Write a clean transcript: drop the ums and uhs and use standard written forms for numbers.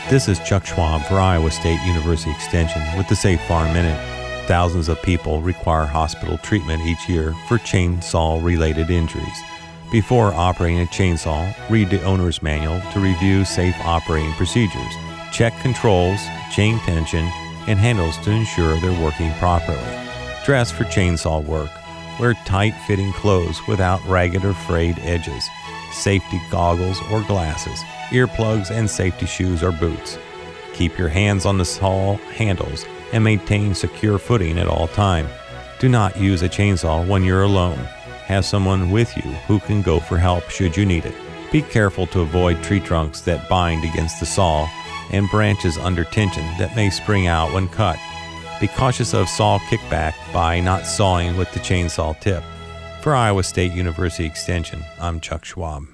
This is Chuck Schwab for Iowa State University Extension with the Safe Farm Minute. Thousands of people require hospital treatment each year for chainsaw-related injuries. Before operating a chainsaw, read the owner's manual to review safe operating procedures. Check controls, chain tension, and handles to ensure they're working properly. Dress for chainsaw work. Wear tight-fitting clothes without ragged or frayed edges. Safety goggles or glasses, earplugs, and safety shoes or boots. Keep your hands on the saw handles and maintain secure footing at all time. Do not use a chainsaw when you're alone. Have someone with you who can go for help should you need it. Be careful to avoid tree trunks that bind against the saw and branches under tension that may spring out when cut. Be cautious of saw kickback by not sawing with the chainsaw tip. For Iowa State University Extension, I'm Chuck Schwab.